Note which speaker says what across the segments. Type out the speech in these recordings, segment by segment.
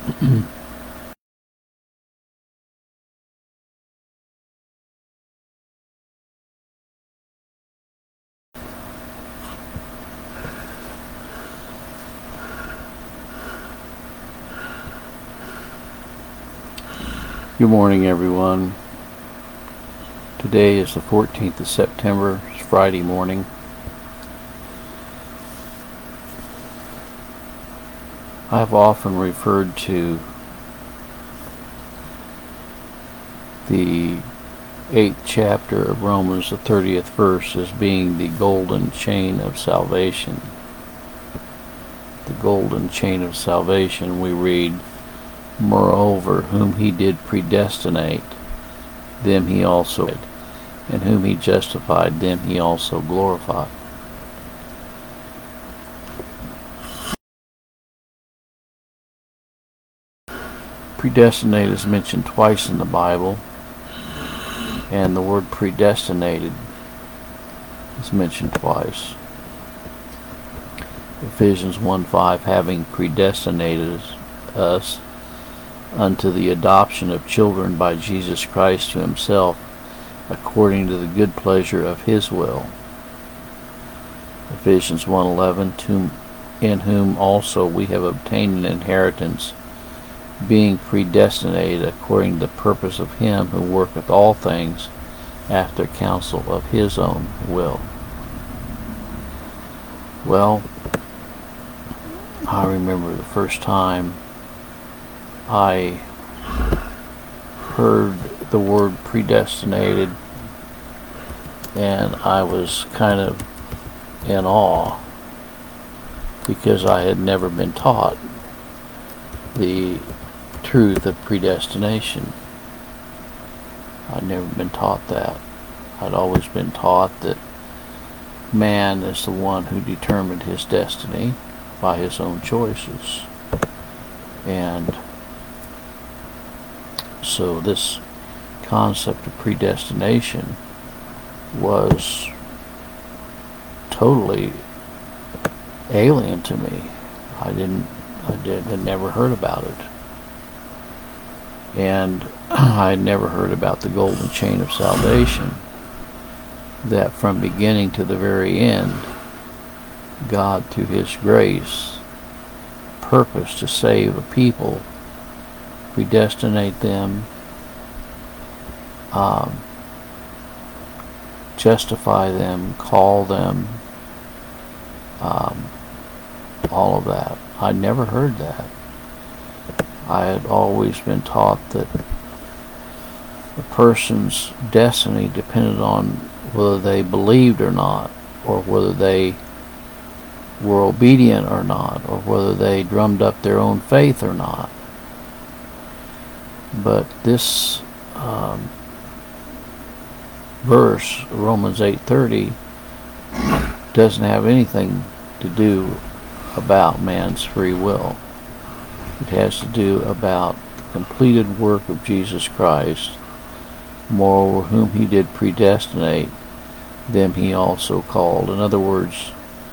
Speaker 1: Good morning, everyone. Today is the 14th of September. It's Friday morning. I've often referred to the 8th chapter of Romans, the 30th verse, as being the golden chain of salvation. The golden chain of salvation, we read, "Moreover, whom he did predestinate, them he also did, and whom he justified, them he also glorified." Predestinate is mentioned twice in the Bible, and the word predestinated is mentioned twice. Ephesians 1:5, having predestinated us unto the adoption of children by Jesus Christ to himself, according to the good pleasure of his will. Ephesians 1:11, in whom also we have obtained an inheritance, being predestinated according to the purpose of him who worketh all things after counsel of his own will. Well, I remember the first time I heard the word predestinated, and I was kind of in awe because I had never been taught the truth of predestination. I'd never been taught that. I'd always been taught that man is the one who determined his destiny by his own choices. And so this concept of predestination was totally alien to me. I had never heard about it. And I had never heard about the golden chain of salvation, that from beginning to the very end, God, through his grace, purposed to save a people, predestinate them, justify them, call them, all of that. I never heard that. I had always been taught that a person's destiny depended on whether they believed or not, or whether they were obedient or not, or whether they drummed up their own faith or not. But this verse, Romans 8:30, doesn't have anything to do about man's free will. It has to do about the completed work of Jesus Christ. Moreover, whom he did predestinate, them he also called. In other words,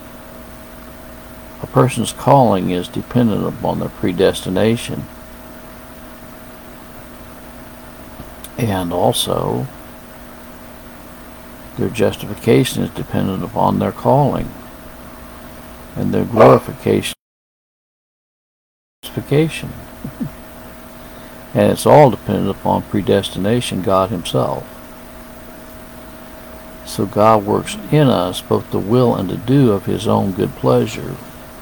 Speaker 1: a person's calling is dependent upon their predestination. And also, their justification is dependent upon their calling. And their glorification. And it's all dependent upon predestination, God himself. So God works in us both the will and the do of his own good pleasure.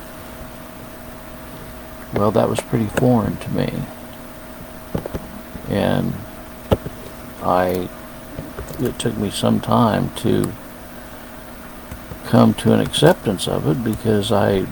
Speaker 1: Well, that was pretty foreign to me. And it took me some time to come to an acceptance of it, because I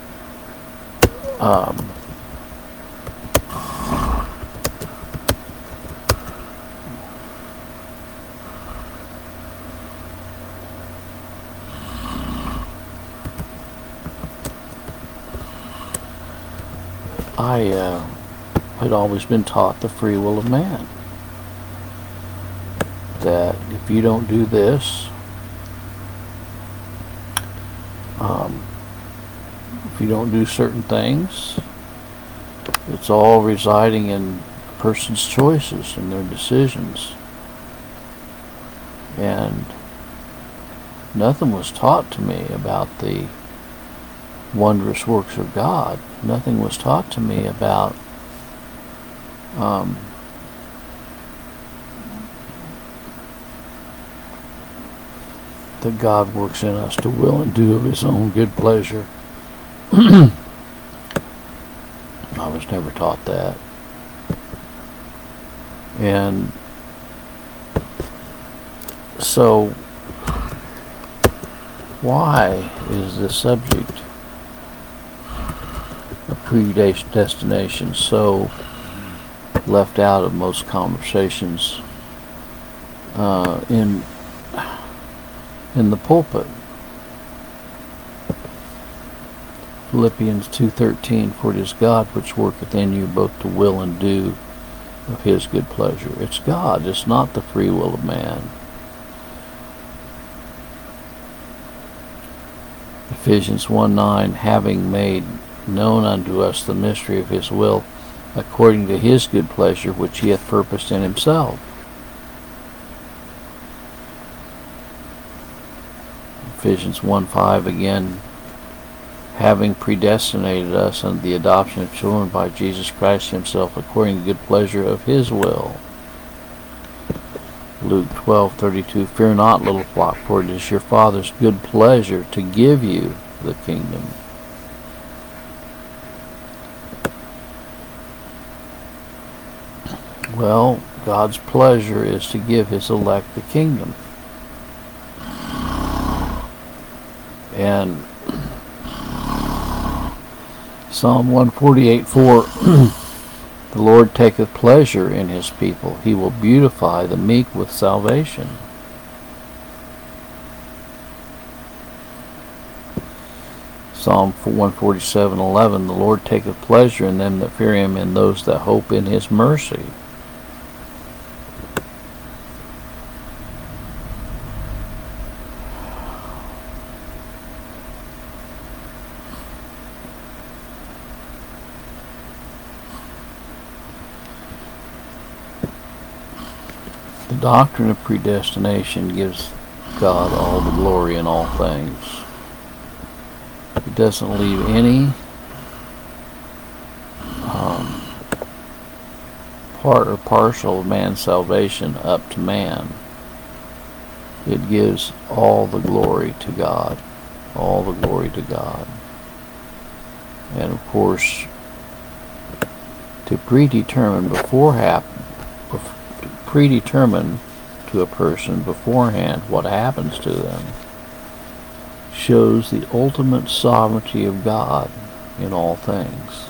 Speaker 1: had always been taught the free will of man. That if you don't do this, if you don't do certain things, it's It's all residing in a person's choices and their decisions. And nothing was taught to me about the wondrous works of God. Nothing was taught to me about that God works in us to will and do of His own good pleasure. I was never taught that. And so, why is the subject of predestination so left out of most conversations in the pulpit? Philippians 2:13, for it is God which worketh in you both to will and do of His good pleasure. It's God, it's not the free will of man. Ephesians 1:9, having made known unto us the mystery of His will, according to His good pleasure, which He hath purposed in Himself. Ephesians 1:5 again, having predestinated us unto the adoption of children by Jesus Christ Himself, according to the good pleasure of His will. Luke 12:32, fear not, little flock, for it is your Father's good pleasure to give you the kingdom. Well, God's pleasure is to give His elect the kingdom. And Psalm 148:4, the Lord taketh pleasure in His people. He will beautify the meek with salvation. Psalm 147:11, the Lord taketh pleasure in them that fear Him, and those that hope in His mercy. The doctrine of predestination gives God all the glory in all things. It doesn't leave any part or parcel of man's salvation up to man. It gives all the glory to God. All the glory to God. And of course, to predetermine predetermine to a person beforehand what happens to them shows the ultimate sovereignty of God in all things.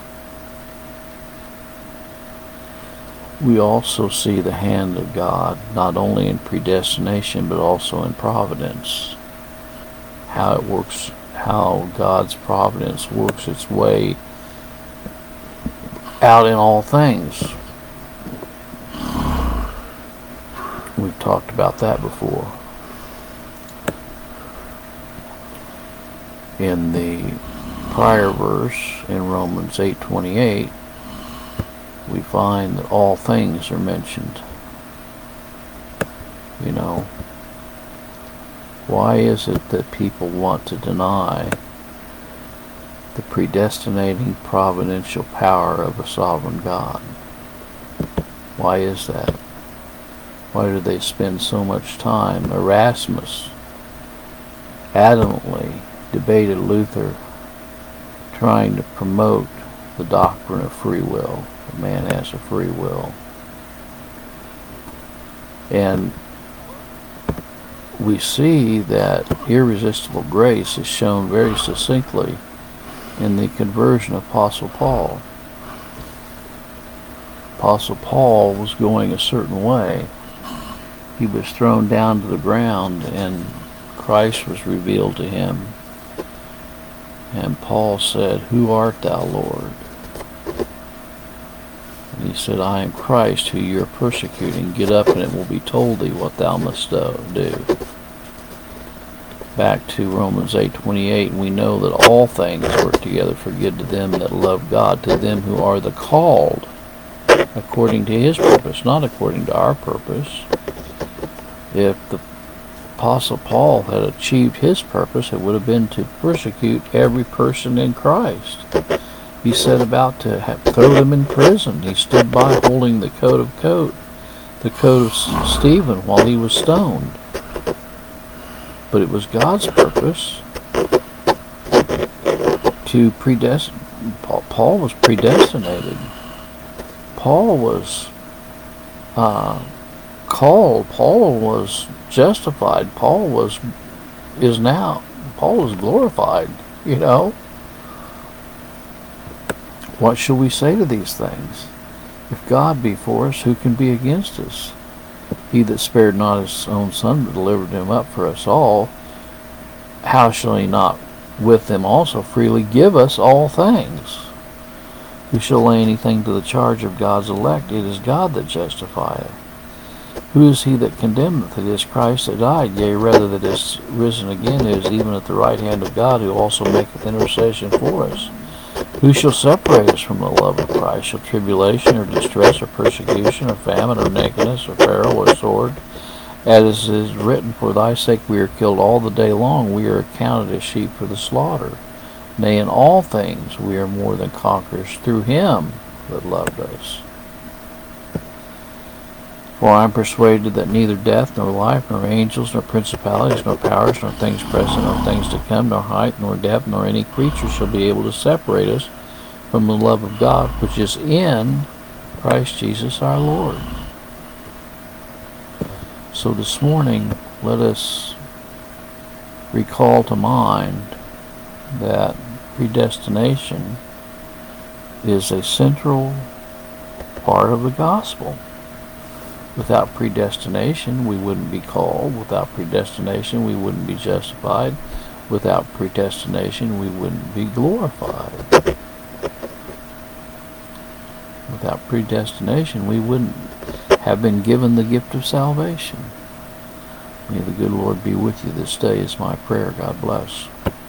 Speaker 1: We also see the hand of God not only in predestination but also in providence. How it works, how God's providence works its way out in all things. We've talked about that before. In the prior verse, in Romans 8:28, we find that all things are mentioned. You know, why is it that people want to deny the predestinating providential power of a sovereign God? Why is that? Why do they spend so much time? Erasmus adamantly debated Luther, trying to promote the doctrine of free will. A man has a free will. And we see that irresistible grace is shown very succinctly in the conversion of Apostle Paul. Apostle Paul was going a certain way. He was thrown down to the ground, and Christ was revealed to him. And Paul said, "Who art thou, Lord?" And he said, "I am Christ, who you are persecuting. Get up, and it will be told thee what thou must do." back to Romans 8:28, we know that all things work together for good to them that love God, to them who are the called according to his purpose, not according to our purpose. If the Apostle Paul had achieved his purpose, it would have been to persecute every person in Christ. He set about to throw them in prison. He stood by holding the coat of Stephen while he was stoned. But it was God's purpose to predestinate. Paul was predestinated. Paul was called. Paul was justified. Paul is glorified. You know. What shall we say to these things? If God be for us, who can be against us? He that spared not his own son, but delivered him up for us all, how shall he not with them also freely give us all things? Who shall lay anything to the charge of God's elect? It is God that justifieth. Who is he that condemneth? It is Christ that died, yea, rather that is risen again, it is even at the right hand of God, who also maketh intercession for us. Who shall separate us from the love of Christ? Shall tribulation, or distress, or persecution, or famine, or nakedness, or peril, or sword? As is written, for thy sake we are killed all the day long, we are accounted as sheep for the slaughter. Nay, in all things we are more than conquerors through him that loved us. For I am persuaded that neither death, nor life, nor angels, nor principalities, nor powers, nor things present, nor things to come, nor height, nor depth, nor any creature shall be able to separate us from the love of God, which is in Christ Jesus our Lord. So this morning, let us recall to mind that predestination is a central part of the gospel. Without predestination, we wouldn't be called. Without predestination, we wouldn't be justified. Without predestination, we wouldn't be glorified. Without predestination, we wouldn't have been given the gift of salvation. May the good Lord be with you this day is my prayer. God bless.